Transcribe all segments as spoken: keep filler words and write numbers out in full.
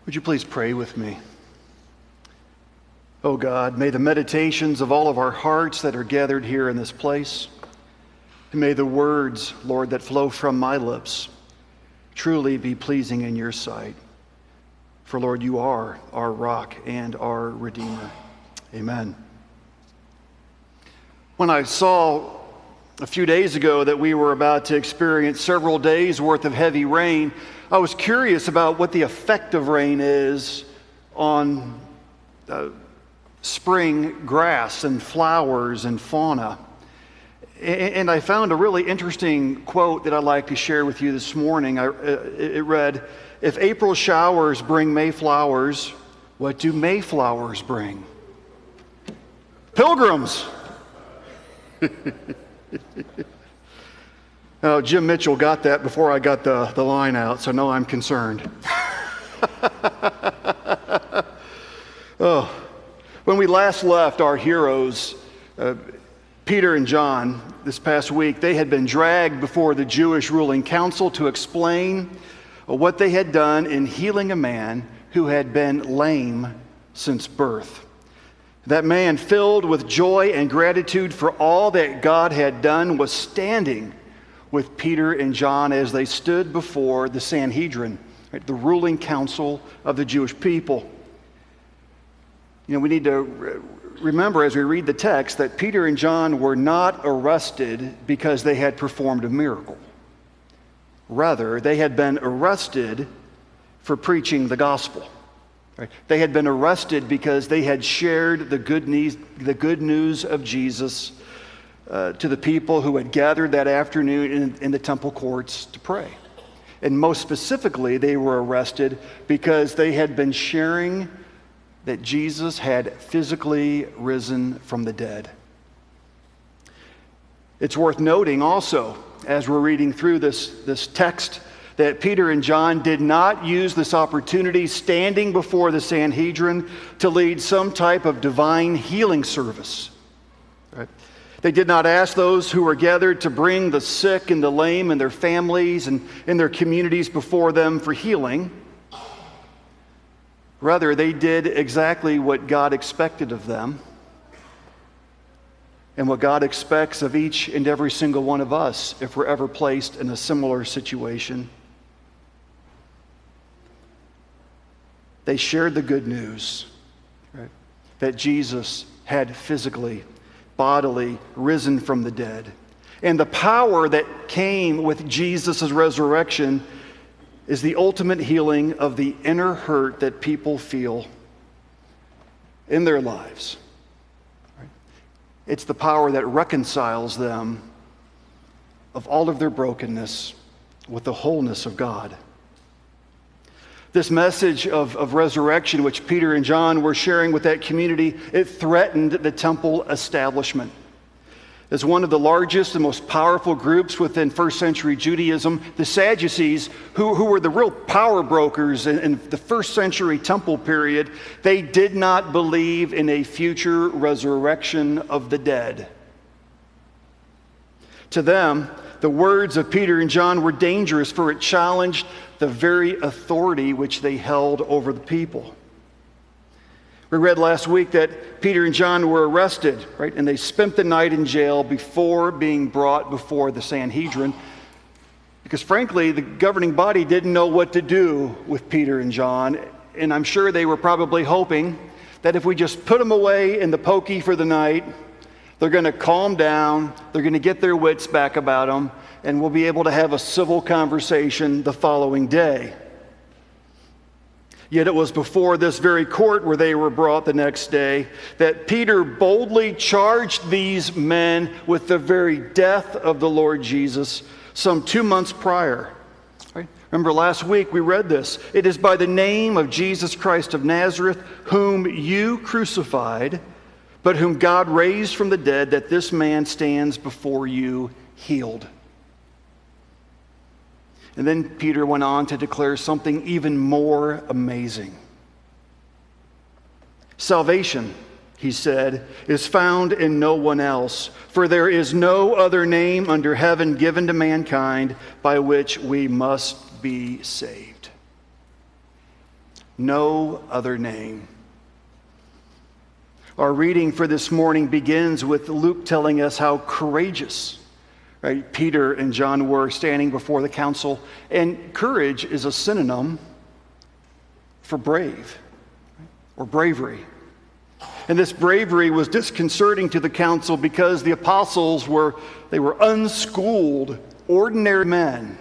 Would you please pray with me? Oh God, may the meditations of all of our hearts that are gathered here in this place, and may the words, Lord, that flow from my lips truly be pleasing in your sight. For Lord, you are our rock and our Redeemer. Amen. When I saw a few days ago that we were about to experience several days worth of heavy rain, I was curious about what the effect of rain is on uh, spring grass and flowers and fauna. And I found a really interesting quote that I'd like to share with you this morning. I, it read, "If April showers bring May flowers, what do May flowers bring? Pilgrims." Oh, Jim Mitchell got that before I got the, the line out, so no, I'm concerned. Oh, when we last left our heroes, uh, Peter and John, this past week, they had been dragged before the Jewish ruling council to explain what they had done in healing a man who had been lame since birth. That man, filled with joy and gratitude for all that God had done, was standing with Peter and John as they stood before the Sanhedrin, right, the ruling council of the Jewish people. You know, we need to remember as we read the text that Peter and John were not arrested because they had performed a miracle. Rather, they had been arrested for preaching the gospel. Right? They had been arrested because they had shared the good news, the good news of Jesus uh, to the people who had gathered that afternoon in, in the temple courts to pray. And most specifically, they were arrested because they had been sharing that Jesus had physically risen from the dead. It's worth noting also, as we're reading through this, this text, that Peter and John did not use this opportunity standing before the Sanhedrin to lead some type of divine healing service. Right? They did not ask those who were gathered to bring the sick and the lame and their families and, and their communities before them for healing. Rather, they did exactly what God expected of them and what God expects of each and every single one of us if we're ever placed in a similar situation. They shared the good news, right, that Jesus had physically, bodily risen from the dead. And the power that came with Jesus' resurrection is the ultimate healing of the inner hurt that people feel in their lives. Right? It's the power that reconciles them of all of their brokenness with the wholeness of God. This message of, of resurrection, which Peter and John were sharing with that community, it threatened the temple establishment. As one of the largest and most powerful groups within first century Judaism, the Sadducees, who, who were the real power brokers in, in the first century temple period, they did not believe in a future resurrection of the dead. To them, the words of Peter and John were dangerous, for it challenged the very authority which they held over the people. We read last week that Peter and John were arrested, right? And they spent the night in jail before being brought before the Sanhedrin, because frankly, the governing body didn't know what to do with Peter and John. And I'm sure they were probably hoping that if we just put them away in the pokey for the night, they're going to calm down, they're going to get their wits back about them, and we'll be able to have a civil conversation the following day. Yet it was before this very court where they were brought the next day that Peter boldly charged these men with the very death of the Lord Jesus some two months prior. Right? Remember last week we read this. "It is by the name of Jesus Christ of Nazareth, whom you crucified, but whom God raised from the dead, that this man stands before you healed." And then Peter went on to declare something even more amazing. "Salvation," he said, "is found in no one else, for there is no other name under heaven given to mankind by which we must be saved." No other name. Our reading for this morning begins with Luke telling us how courageous, right, Peter and John were standing before the council. And courage is a synonym for brave or bravery. And this bravery was disconcerting to the council because the apostles were, they were unschooled, ordinary men.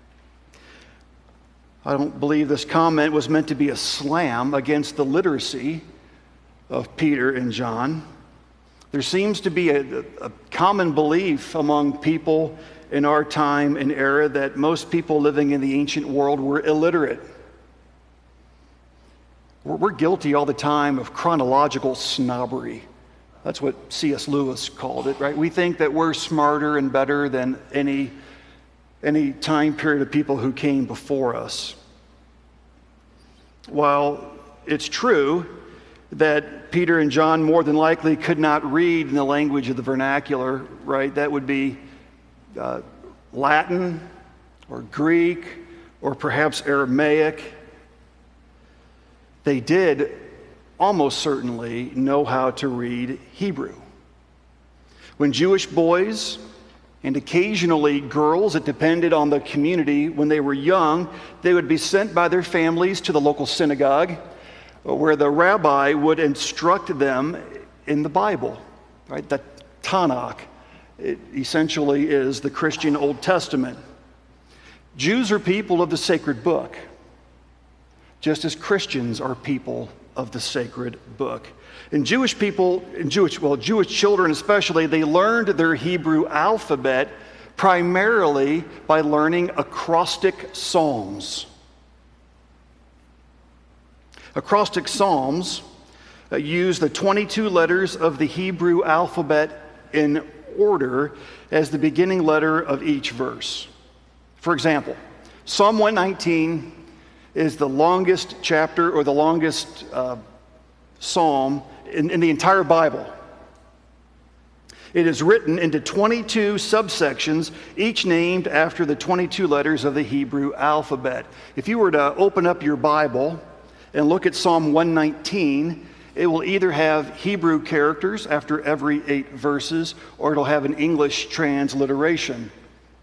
I don't believe this comment was meant to be a slam against the literacy of Peter and John. There seems to be a, a common belief among people in our time and era that most people living in the ancient world were illiterate. We're, we're guilty all the time of chronological snobbery. That's what C S Lewis called it, right? We think that we're smarter and better than any, any time period of people who came before us. While it's true that Peter and John more than likely could not read in the language of the vernacular, right? That would be uh, Latin or Greek or perhaps Aramaic. They did almost certainly know how to read Hebrew. When Jewish boys and occasionally girls, it depended on the community, when they were young, they would be sent by their families to the local synagogue where the rabbi would instruct them in the Bible, right? The Tanakh, it essentially is the Christian Old Testament. Jews are people of the sacred book, just as Christians are people of the sacred book. And Jewish people, and Jewish, well, Jewish children especially, they learned their Hebrew alphabet primarily by learning acrostic psalms. Acrostic psalms uh, use the twenty-two letters of the Hebrew alphabet in order as the beginning letter of each verse. For example, Psalm one nineteen is the longest chapter or the longest uh, psalm in, in the entire Bible. It is written into twenty-two subsections, each named after the twenty-two letters of the Hebrew alphabet. If you were to open up your Bible and look at Psalm one nineteen, it will either have Hebrew characters after every eight verses, or it'll have an English transliteration.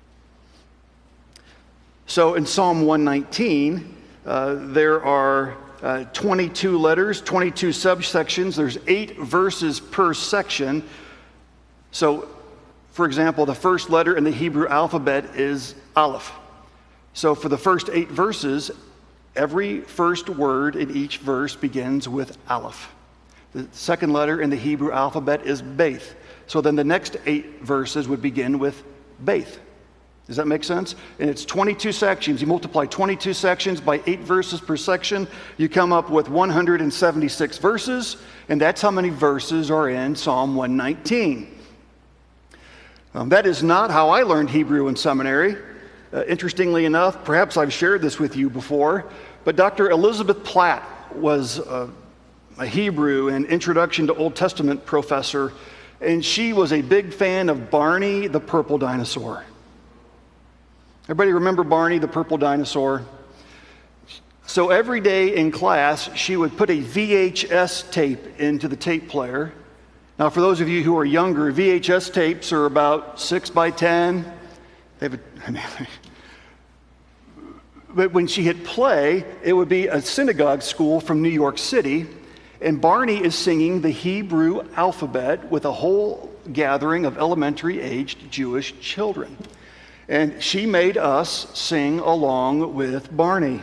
So in Psalm one nineteen, uh, there are uh, twenty-two letters, twenty-two subsections. There's eight verses per section. So, for example, the first letter in the Hebrew alphabet is Aleph. So for the first eight verses, every first word in each verse begins with Aleph. The second letter in the Hebrew alphabet is Beth. So then the next eight verses would begin with Beth. Does that make sense? And it's twenty-two sections. You multiply twenty-two sections by eight verses per section, you come up with one hundred seventy-six verses, and that's how many verses are in Psalm one nineteen. Um, that is not how I learned Hebrew in seminary. Uh, interestingly enough, perhaps I've shared this with you before, but Doctor Elizabeth Platt was uh, a Hebrew and Introduction to Old Testament professor, and she was a big fan of Barney the Purple Dinosaur. Everybody remember Barney the Purple Dinosaur? So every day in class, she would put a V H S tape into the tape player. Now, for those of you who are younger, V H S tapes are about six by ten. They have a, I mean, but when she hit play, it would be a synagogue school from New York City, and Barney is singing the Hebrew alphabet with a whole gathering of elementary-aged Jewish children. And she made us sing along with Barney.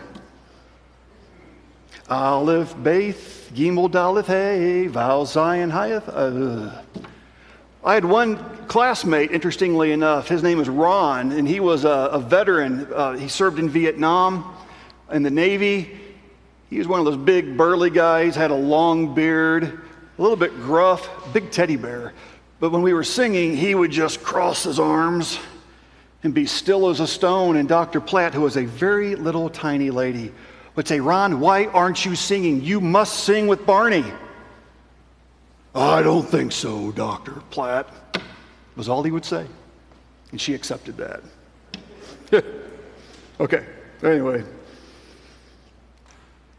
Aleph, Beth, Gimel, Daleth, Hey, Val, Zion, Hayeth. Uh. I had one classmate, interestingly enough, his name is Ron, and he was a, a veteran. Uh, he served in Vietnam, in the Navy. He was one of those big, burly guys, had a long beard, a little bit gruff, big teddy bear. But when we were singing, he would just cross his arms and be still as a stone. And Doctor Platt, who was a very little tiny lady, would say, Ron, why aren't you singing? You must sing with Barney. I don't think so, Doctor Platt, was all he would say. And she accepted that. Okay, anyway.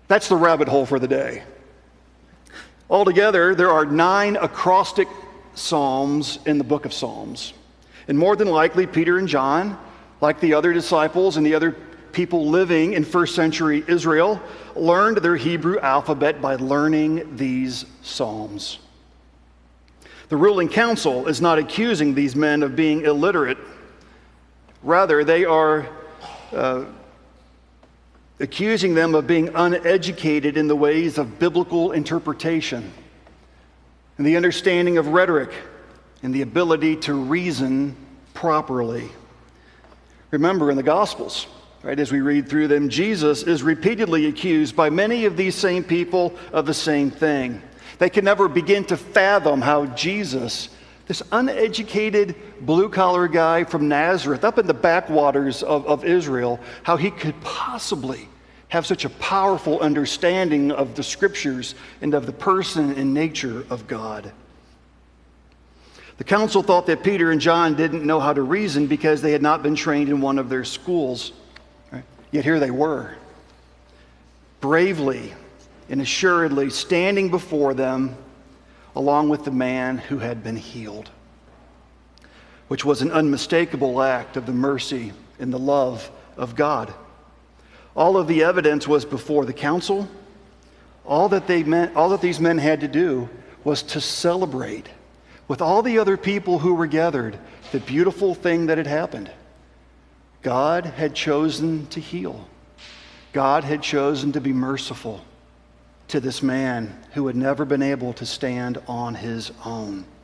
That's the rabbit hole for the day. Altogether, there are nine acrostic psalms in the book of Psalms. And more than likely, Peter and John, like the other disciples and the other people living in first century Israel, learned their Hebrew alphabet by learning these psalms. The ruling council is not accusing these men of being illiterate. Rather, they are uh, accusing them of being uneducated in the ways of biblical interpretation and the understanding of rhetoric and the ability to reason properly. Remember, in the Gospels, right, as we read through them, Jesus is repeatedly accused by many of these same people of the same thing. They can never begin to fathom how Jesus, this uneducated blue-collar guy from Nazareth, up in the backwaters of, of Israel, how he could possibly have such a powerful understanding of the Scriptures and of the person and nature of God. The council thought that Peter and John didn't know how to reason because they had not been trained in one of their schools. Right? Yet here they were, bravely and assuredly standing before them along with the man who had been healed, which was an unmistakable act of the mercy and the love of God. All of the evidence was before the council. All that they meant, all that these men had to do was to celebrate with all the other people who were gathered the beautiful thing that had happened. God had chosen to heal. God had chosen to be merciful to this man who had never been able to stand on his own.